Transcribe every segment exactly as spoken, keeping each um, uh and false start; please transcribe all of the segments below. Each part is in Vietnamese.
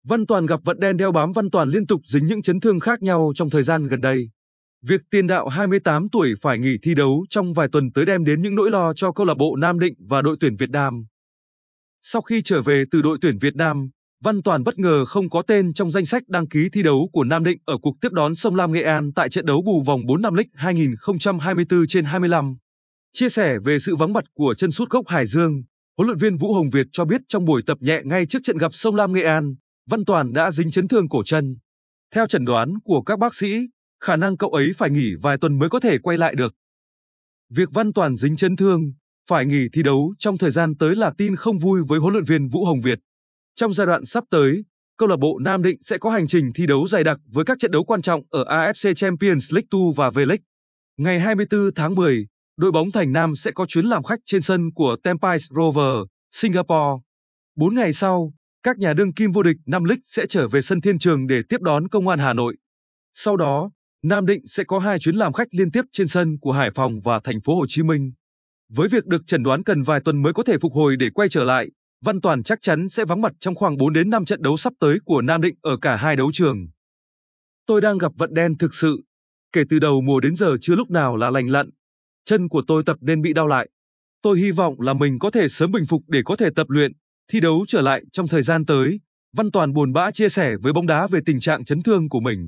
Văn Toàn gặp vận đen đeo bám. Văn Toàn liên tục dính những chấn thương khác nhau trong thời gian gần đây. Việc tiền đạo hai mươi tám tuổi phải nghỉ thi đấu trong vài tuần tới đem đến những nỗi lo cho câu lạc bộ Nam Định và đội tuyển Việt Nam. Sau khi trở về từ đội tuyển Việt Nam, Văn Toàn bất ngờ không có tên trong danh sách đăng ký thi đấu của Nam Định ở cuộc tiếp đón Sông Lam Nghệ An tại trận đấu bù vòng bốn Nam League hai nghìn không trăm hai mươi tư trên hai mươi lăm. Chia sẻ về sự vắng mặt của chân sút gốc Hải Dương, huấn luyện viên Vũ Hồng Việt cho biết trong buổi tập nhẹ ngay trước trận gặp Sông Lam Nghệ An, Văn Toàn đã dính chấn thương cổ chân. Theo chẩn đoán của các bác sĩ, khả năng cậu ấy phải nghỉ vài tuần mới có thể quay lại được. Việc Văn Toàn dính chấn thương, phải nghỉ thi đấu trong thời gian tới là tin không vui với huấn luyện viên Vũ Hồng Việt. Trong giai đoạn sắp tới, câu lạc bộ Nam Định sẽ có hành trình thi đấu dày đặc với các trận đấu quan trọng ở a ép xê Champions League hai và V-League. Ngày hai mươi tư tháng mười, đội bóng Thành Nam sẽ có chuyến làm khách trên sân của Tempest Rovers, Singapore. Bốn ngày sau, các nhà đương kim vô địch Nam League sẽ trở về sân Thiên Trường để tiếp đón Công an Hà Nội. Sau đó, Nam Định sẽ có hai chuyến làm khách liên tiếp trên sân của Hải Phòng và Thành phố Hồ Chí Minh. Với việc được chẩn đoán cần vài tuần mới có thể phục hồi để quay trở lại, Văn Toàn chắc chắn sẽ vắng mặt trong khoảng bốn đến năm trận đấu sắp tới của Nam Định ở cả hai đấu trường. Tôi đang gặp vận đen thực sự. Kể từ đầu mùa đến giờ chưa lúc nào là lành lặn. Chân của tôi tập nên bị đau lại. Tôi hy vọng là mình có thể sớm bình phục để có thể tập luyện, thi đấu trở lại trong thời gian tới. Văn Toàn buồn bã chia sẻ với bóng đá về tình trạng chấn thương của mình.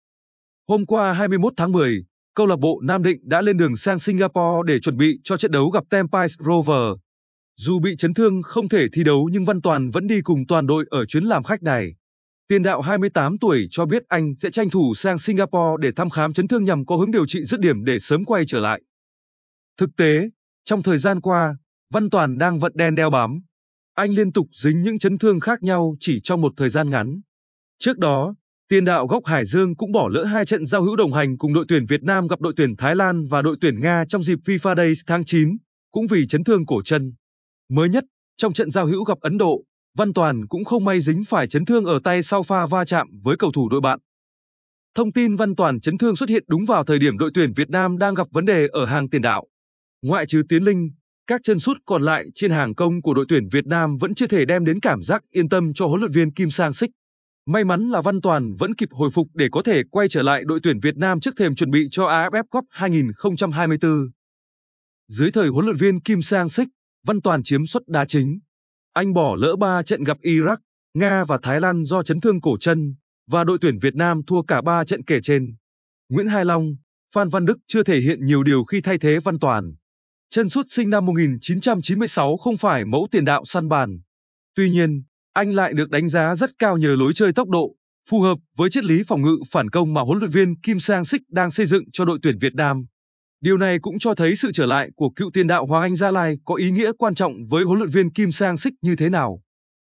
Hôm qua hai mươi mốt tháng mười, câu lạc bộ Nam Định đã lên đường sang Singapore để chuẩn bị cho trận đấu gặp Tempest Rovers. Dù bị chấn thương không thể thi đấu nhưng Văn Toàn vẫn đi cùng toàn đội ở chuyến làm khách này. Tiền đạo hai mươi tám tuổi cho biết anh sẽ tranh thủ sang Singapore để thăm khám chấn thương nhằm có hướng điều trị dứt điểm để sớm quay trở lại. Thực tế, trong thời gian qua, Văn Toàn đang vận đen đeo bám. Anh liên tục dính những chấn thương khác nhau chỉ trong một thời gian ngắn. Trước đó, tiền đạo gốc Hải Dương cũng bỏ lỡ hai trận giao hữu đồng hành cùng đội tuyển Việt Nam gặp đội tuyển Thái Lan và đội tuyển Nga trong dịp FIFA Days tháng chín, cũng vì chấn thương cổ chân. Mới nhất, trong trận giao hữu gặp Ấn Độ, Văn Toàn cũng không may dính phải chấn thương ở tay sau pha va chạm với cầu thủ đội bạn. Thông tin Văn Toàn chấn thương xuất hiện đúng vào thời điểm đội tuyển Việt Nam đang gặp vấn đề ở hàng tiền đạo. Ngoại trừ Tiến Linh, các chân sút còn lại trên hàng công của đội tuyển Việt Nam vẫn chưa thể đem đến cảm giác yên tâm cho huấn luyện viên Kim Sang-sik. May mắn là Văn Toàn vẫn kịp hồi phục để có thể quay trở lại đội tuyển Việt Nam trước thềm chuẩn bị cho a ép ép Cup hai nghìn không trăm hai mươi tư. Dưới thời huấn luyện viên Kim Sang-sik, Văn Toàn chiếm suất đá chính. Anh bỏ lỡ ba trận gặp Iraq, Nga và Thái Lan do chấn thương cổ chân, và đội tuyển Việt Nam thua cả ba trận kể trên. Nguyễn Hai Long, Phan Văn Đức chưa thể hiện nhiều điều khi thay thế Văn Toàn. Chân sút sinh năm một nghìn chín trăm chín mươi sáu không phải mẫu tiền đạo săn bàn. Tuy nhiên, anh lại được đánh giá rất cao nhờ lối chơi tốc độ, phù hợp với triết lý phòng ngự phản công mà huấn luyện viên Kim Sang-sik đang xây dựng cho đội tuyển Việt Nam. Điều này cũng cho thấy sự trở lại của cựu tiền đạo Hoàng Anh Gia Lai có ý nghĩa quan trọng với huấn luyện viên Kim Sang-sik như thế nào.